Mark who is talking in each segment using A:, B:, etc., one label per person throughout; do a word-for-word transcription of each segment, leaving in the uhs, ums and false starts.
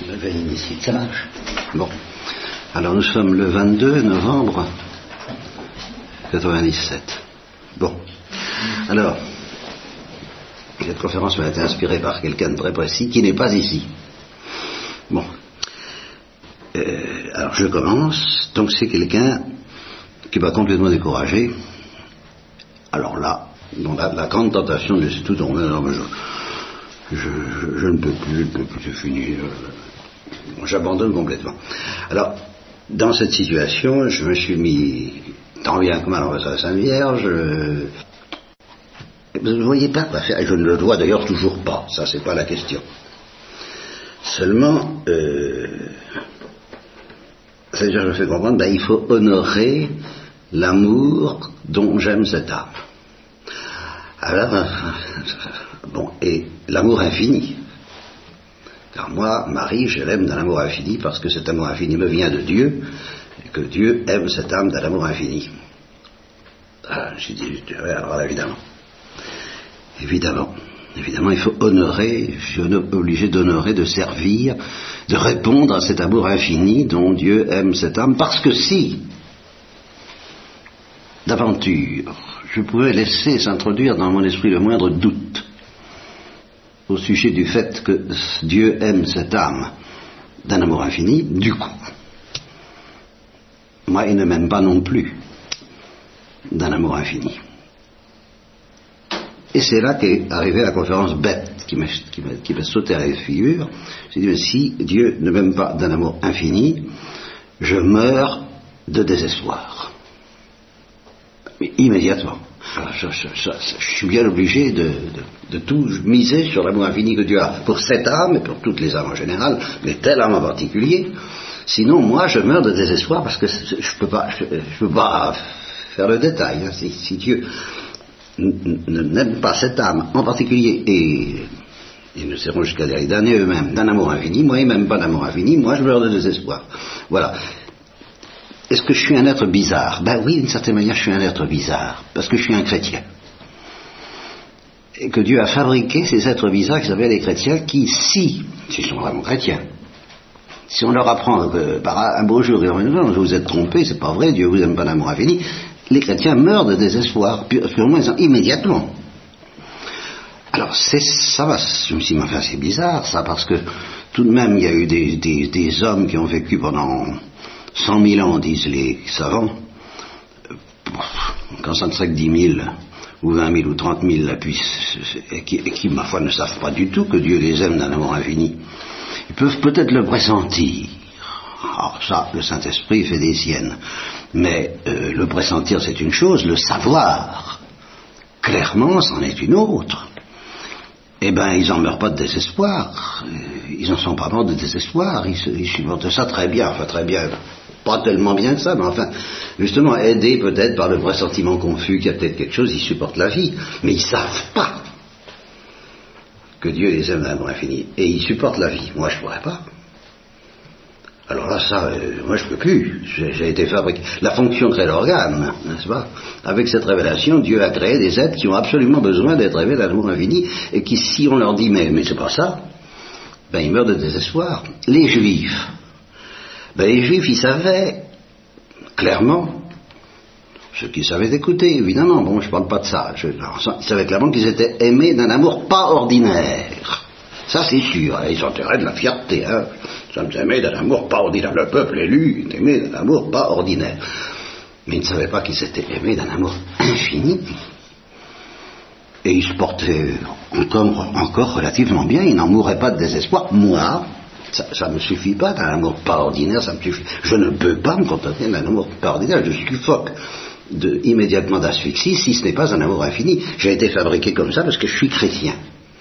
A: Le veille ici, ça marche. Bon. Alors nous sommes le vingt-deux novembre quatre-vingt-dix-sept. Bon. Alors, cette conférence m'a été inspirée par quelqu'un de très précis qui n'est pas ici. Bon. Euh, alors je commence. Donc c'est quelqu'un qui m'a complètement découragé. Alors là, dans la, la grande tentation de laisser tout tomber. Non, mais je, je, je, je ne peux plus, je ne peux plus, c'est fini. Je, j'abandonne complètement. Alors, dans cette situation, je me suis mis tant bien que mal en face à la Sainte Vierge. Euh, vous ne voyez pas quoi faire. Je ne le vois d'ailleurs toujours pas. Ça, c'est pas la question. Seulement, euh, c'est-à-dire, je me fais comprendre, ben, il faut honorer l'amour dont j'aime cette âme. Alors, euh, bon, et l'amour infini. Car moi, Marie, je l'aime d'un amour infini parce que cet amour infini me vient de Dieu et que Dieu aime cette âme d'un amour infini. Ah, j'ai dit, alors là, évidemment. Évidemment. Évidemment, il faut honorer, je suis obligé d'honorer, de servir, de répondre à cet amour infini dont Dieu aime cette âme, parce que si, d'aventure, je pouvais laisser s'introduire dans mon esprit le moindre doute au sujet du fait que Dieu aime cette âme d'un amour infini, du coup, moi, il ne m'aime pas non plus d'un amour infini. Et c'est là qu'est arrivée la conférence bête qui m'a, qui m'a, qui m'a sauté à la figure. J'ai dit, mais si Dieu ne m'aime pas d'un amour infini, je meurs de désespoir. Mais immédiatement. Alors, je, je, je, je suis bien obligé de, de, de tout miser sur l'amour infini que Dieu a pour cette âme et pour toutes les âmes en général, mais telle âme en particulier. Sinon, moi, je meurs de désespoir parce que je peux pas, je, je peux pas faire le détail. Hein. Si, si Dieu n'aime pas cette âme en particulier, et ils ne seront jusqu'à les damner eux-mêmes d'un amour infini, moi ils m'aiment pas d'amour infini, moi je meurs de désespoir. Voilà. Est-ce que je suis un être bizarre? Ben oui, d'une certaine manière je suis un être bizarre, parce que je suis un chrétien. Et que Dieu a fabriqué ces êtres bizarres qui s'appellent les chrétiens, qui, si, s'ils sont vraiment chrétiens, si on leur apprend que par un beau jour, ils vont dire, non, vous êtes trompés, c'est pas vrai, Dieu vous aime pas d'amour infini, les chrétiens meurent de désespoir, purement immédiatement. Alors c'est ça va, je me suis dit, enfin c'est bizarre ça, parce que tout de même il y a eu des, des, des hommes qui ont vécu pendant cent mille ans, disent les savants, quand ça ne serait que dix mille, ou vingt mille, ou trente mille, là, puis, et, qui, et qui, ma foi, ne savent pas du tout que Dieu les aime d'un amour infini. Ils peuvent peut-être le pressentir. Alors ça, le Saint-Esprit fait des siennes. Mais euh, le pressentir, c'est une chose, le savoir, clairement, c'en est une autre. Eh bien, ils n'en meurent pas de désespoir. Ils n'en sont pas morts de désespoir. Ils, ils supportent ça très bien. Enfin, très bien. Pas tellement bien que ça, mais enfin, justement, aidés peut-être par le pressentiment confus qu'il y a peut-être quelque chose, ils supportent la vie. Mais ils ne savent pas que Dieu les aime d'un amour infini. Et ils supportent la vie. Moi, je ne pourrais pas. Alors là, ça, euh, moi je peux plus. J'ai, j'ai été fabriqué. La fonction crée l'organe, n'est-ce pas? Avec cette révélation, Dieu a créé des êtres qui ont absolument besoin d'être révélés à l'amour infini et qui, si on leur dit mais, mais c'est pas ça, ben ils meurent de désespoir. Les Juifs, ben les Juifs, ils savaient clairement, ceux qui savaient écouter, évidemment. Bon, je parle pas de ça. Je, ils savaient clairement qu'ils étaient aimés d'un amour pas ordinaire. Ça, c'est sûr. Ils ont intérêt de la fierté, hein. Nous sommes aimés d'un amour pas ordinaire. Le peuple élu est aimé d'un amour pas ordinaire. Mais ils ne savaient pas qu'ils étaient aimés d'un amour infini. Et ils se portaient encore, encore relativement bien. Ils n'en mourraient pas de désespoir. Moi, ça ne me suffit pas d'un amour pas ordinaire. Ça me suffit. Je ne peux pas me contenter d'un amour pas ordinaire. Je suffoque de, immédiatement d'asphyxie si ce n'est pas un amour infini. J'ai été fabriqué comme ça parce que je suis chrétien.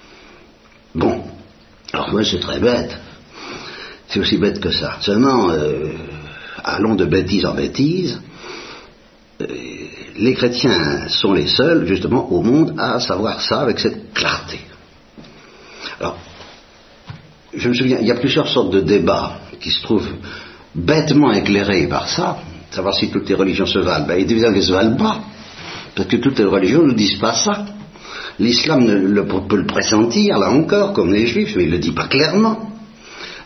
A: Bon. Alors moi, c'est très bête. C'est aussi bête que ça. Seulement, euh, allons de bêtise en bêtise, euh, les chrétiens sont les seuls, justement, au monde à savoir ça avec cette clarté. Alors, je me souviens, il y a plusieurs sortes de débats qui se trouvent bêtement éclairés par ça, savoir si toutes les religions se valent. Ben, évidemment qu'elles ne se valent pas, parce que toutes les religions ne disent pas ça. L'islam ne le, peut le pressentir, là encore, comme les juifs, mais il ne le dit pas clairement.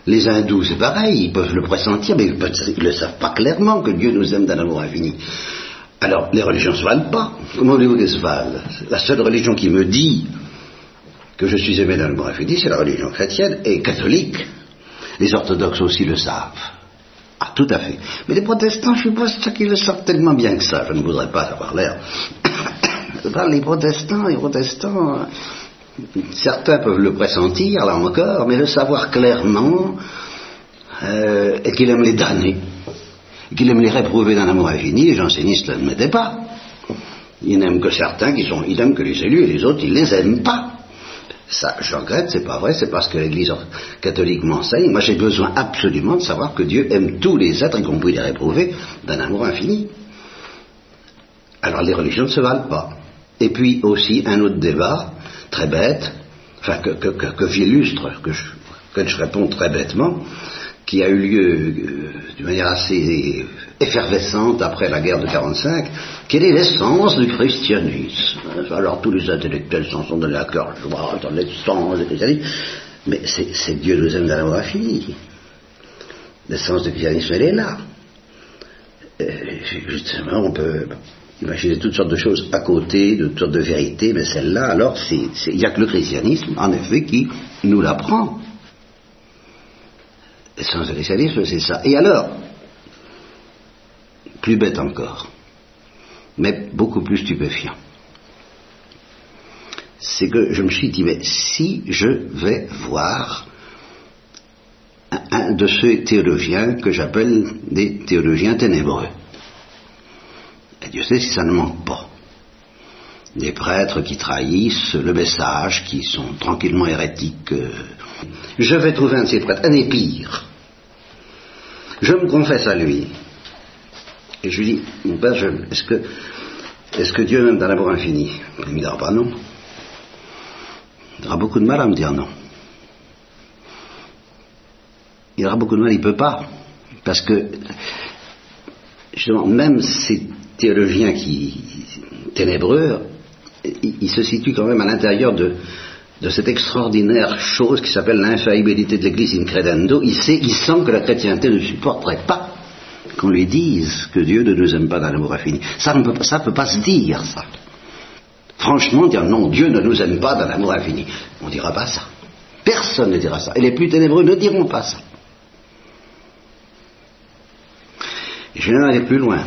A: Les hindous, c'est pareil, ils peuvent le pressentir, mais ils ne le savent pas clairement que Dieu nous aime d'un amour infini. Alors, les religions ne se valent pas. Comment voulez-vous qu'elles se valent? La seule religion qui me dit que je suis aimé d'un amour infini, c'est la religion chrétienne et catholique. Les orthodoxes aussi le savent. Ah, tout à fait. Mais les protestants, je ne suis pas sûr qu'ils le savent tellement bien que ça. Je ne voudrais pas avoir l'air. Les protestants, les protestants, certains peuvent le pressentir, là encore, mais le savoir clairement, euh, et qu'il aime les damner, et qu'il aime les réprouver d'un amour infini. Les jansénistes ne l'admettaient pas. Il n'aime que certains qui sont, il n'aime que les élus, et les autres, il les aime pas. Ça, je regrette, c'est pas vrai, c'est parce que l'Église catholique m'enseigne. Moi, j'ai besoin absolument de savoir que Dieu aime tous les êtres, y compris les réprouvés, d'un amour infini. Alors, les religions ne se valent pas. Et puis aussi, un autre débat, très bête, enfin, que, que, que, que j'illustre, que je, que je réponds très bêtement, qui a eu lieu euh, d'une manière assez effervescente après la guerre de quarante-cinq. Quelle est l'essence du christianisme? Alors tous les intellectuels s'en sont donnés à cœur joie dans l'essence du christianisme, mais c'est, c'est Dieu nous aime d'un amour infini. L'essence du christianisme, elle est là. Et justement, on peut imaginer toutes sortes de choses à côté, de toutes sortes de vérités, mais celle-là, alors, il n'y a que le christianisme, en effet, qui nous l'apprend. L'essence du christianisme, c'est ça. Et alors, plus bête encore, mais beaucoup plus stupéfiant, c'est que je me suis dit, mais si je vais voir un, un de ces théologiens que j'appelle des théologiens ténébreux, et Dieu sait si ça ne manque pas, des prêtres qui trahissent le message, qui sont tranquillement hérétiques. Euh, je vais trouver un de ces prêtres, un des pires. Je me confesse à lui. Et je lui dis, mon père, je, est-ce que, est-ce que Dieu m'aime d'un amour infini? Il me dira pas non. Il aura beaucoup de mal à me dire non. Il aura beaucoup de mal, il ne peut pas. Parce que, justement, même ces théologiens qui, ténébreux, ils, ils se situent quand même à l'intérieur de, de cette extraordinaire chose qui s'appelle l'infaillibilité de l'Église in credendo. Il sait, il sent que la chrétienté ne supporterait pas qu'on lui dise que Dieu ne nous aime pas d'un amour infini. Ça ne peut, ça peut pas se dire, ça. Franchement, dire non, Dieu ne nous aime pas d'un amour infini. On ne dira pas ça. Personne ne dira ça. Et les plus ténébreux ne diront pas ça. Et je vais même aller plus loin.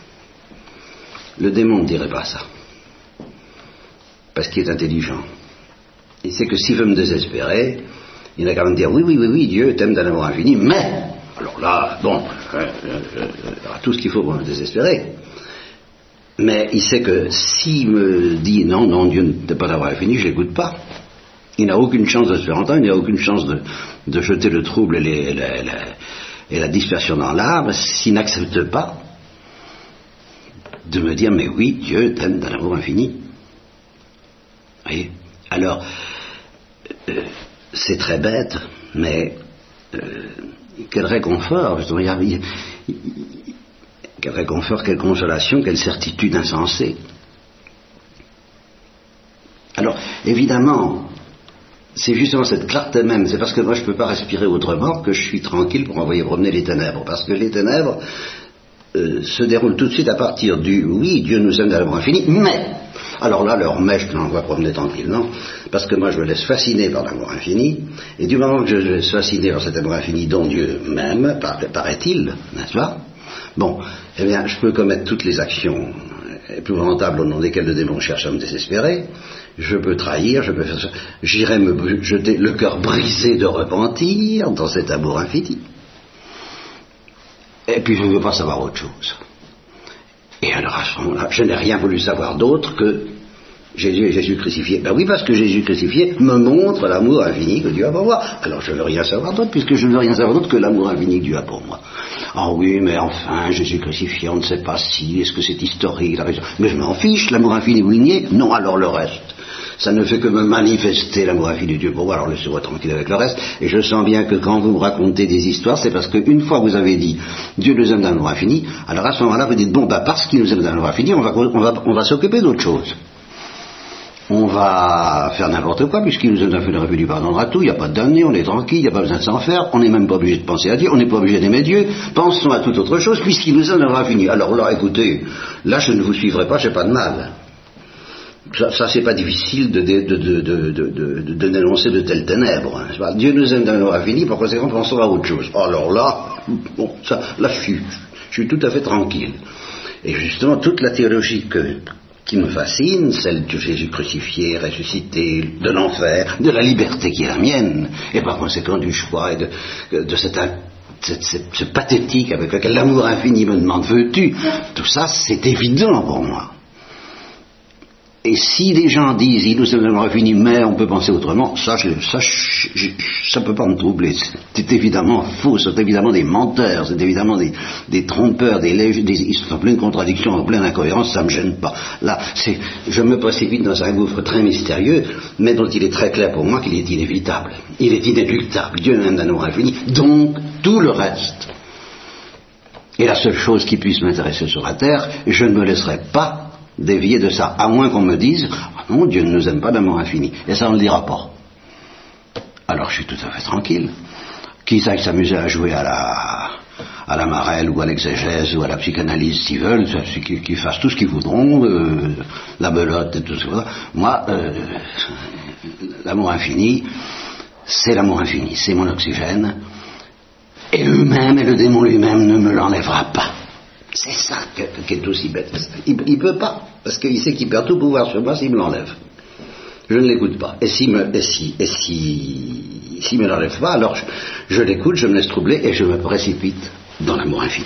A: Le démon ne dirait pas ça. Parce qu'il est intelligent. Il sait que s'il veut me désespérer, il n'a qu'à me dire oui, oui, oui, oui, Dieu t'aime d'un amour infini, mais, alors là, bon, euh, euh, euh, tout ce qu'il faut pour me désespérer. Mais il sait que s'il me dit non, non, Dieu ne t'aime pas d'amour infini, je ne l'écoute pas. Il n'a aucune chance de se faire entendre, il n'a aucune chance de, de jeter le trouble et, les, la, la, et la dispersion dans l'âme, s'il n'accepte pas de me dire mais oui, Dieu t'aime d'un amour infini. Vous voyez? Alors, euh, c'est très bête, mais euh, quel réconfort, justement, il y a, il, il, quel réconfort, quelle consolation, quelle certitude insensée. Alors, évidemment, c'est justement cette clarté même, c'est parce que moi je ne peux pas respirer autrement que je suis tranquille pour envoyer promener les ténèbres, parce que les ténèbres euh, se déroulent tout de suite à partir du oui, Dieu nous aime d'un amour infini, mais, alors là, leur mèche, je l'envoie promener tranquillement, parce que moi je me laisse fasciner par l'amour infini, et du moment que je me laisse fasciner par cet amour infini dont Dieu m'aime, paraît-il, n'est-ce pas? Bon, eh bien, je peux commettre toutes les actions épouvantables au nom desquelles le démon cherche à me désespérer, je peux trahir, je peux faire ça, j'irai me jeter le cœur brisé de repentir dans cet amour infini. Et puis je ne veux pas savoir autre chose. Et alors à ce moment-là, je n'ai rien voulu savoir d'autre que Jésus et Jésus crucifié. Ben oui, parce que Jésus crucifié me montre l'amour infini que Dieu a pour moi. Alors je ne veux rien savoir d'autre, puisque je ne veux rien savoir d'autre que l'amour infini que Dieu a pour moi. Ah oui, mais enfin, Jésus crucifié, on ne sait pas si, est-ce que c'est historique, la raison. Mais je m'en fiche, l'amour infini vous niez? Non, alors le reste. Ça ne fait que me manifester l'amour infini de Dieu pour moi, alors laissez-moi tranquille avec le reste. Et je sens bien que quand vous me racontez des histoires, c'est parce qu'une fois vous avez dit Dieu nous aime d'un amour infini, alors à ce moment-là vous dites bon, bah parce qu'il nous aime d'un amour infini, on va, on va, on va s'occuper d'autre chose. on va faire n'importe quoi, puisqu'il nous a fait le refus du pardonnera tout, il n'y a pas de damné, on est tranquille, il n'y a pas besoin de s'en faire, on n'est même pas obligé de penser à Dieu, on n'est pas obligé d'aimer Dieu, pensons à toute autre chose, puisqu'il nous en aura fini. Alors là, écoutez, là je ne vous suivrai pas, j'ai pas de mal. Ça, ça c'est pas difficile de, de, de, de, de, de, de, de dénoncer de telles ténèbres. Hein. Dieu nous aime d'un aura fini, par conséquent pensons à autre chose. Alors là, bon, ça, là je suis, je suis tout à fait tranquille. Et justement, toute la théologie que, qui me fascine, celle de Jésus crucifié, ressuscité, de l'enfer, de la liberté qui est la mienne, et par conséquent du choix et de, de cette, cette, cette, ce pathétique avec lequel l'amour infini me demande veux-tu, tout ça c'est évident pour moi. Et si les gens disent il nous aura fini mais on peut penser autrement, ça je, ça je, je, ça peut pas me troubler. C'est évidemment faux, c'est évidemment des menteurs, c'est évidemment des, des trompeurs, des, des ils sont en pleine contradiction, en pleine incohérence, ça me gêne pas. Là, c'est, je me précipite dans un gouffre très mystérieux, mais dont il est très clair pour moi qu'il est inévitable. Il est inéluctable. Dieu même d'un amour infini. Donc tout le reste est la seule chose qui puisse m'intéresser sur la terre, et je ne me laisserai pas dévier de ça, à moins qu'on me dise ah non, Dieu ne nous aime pas d'amour infini, et ça on ne le dira pas. Alors je suis tout à fait tranquille. Qu'ils aillent s'amuser à jouer à la à la marelle ou à l'exégèse ou à la psychanalyse s'ils veulent, qu'ils, qu'ils fassent tout ce qu'ils voudront, euh, la belote et tout ça. Moi, euh, l'amour infini, c'est l'amour infini, c'est mon oxygène, et eux-mêmes, et le démon lui-même ne me l'enlèvera pas. C'est ça qui est aussi bête. Il ne peut pas, parce qu'il sait qu'il perd tout pouvoir sur moi s'il me l'enlève. Je ne l'écoute pas. Et s'il me, et si, et si, s'il me l'enlève pas, alors je, je l'écoute, je me laisse troubler et je me précipite dans l'amour infini.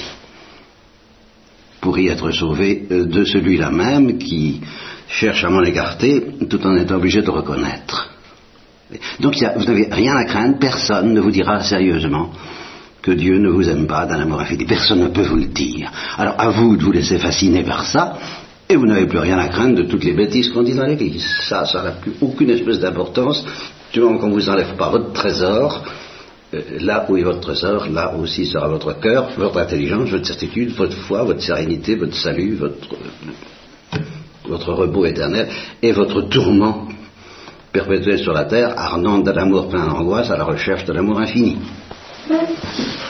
A: Pour y être sauvé de celui-là même qui cherche à m'en écarter tout en étant obligé de reconnaître. Donc y a, vous n'avez rien à craindre, personne ne vous dira sérieusement que Dieu ne vous aime pas d'un amour infini. Personne ne peut vous le dire. Alors à vous de vous laisser fasciner par ça, et vous n'avez plus rien à craindre de toutes les bêtises qu'on dit dans l'Église. Ça, ça n'a plus aucune espèce d'importance. Du moment qu'on ne vous enlève pas votre trésor, euh, là où est votre trésor, là aussi sera votre cœur, votre intelligence, votre certitude, votre foi, votre sérénité, votre salut, votre, euh, votre repos éternel, et votre tourment perpétuel sur la terre, ardent de l'amour plein d'angoisse à la recherche de l'amour infini.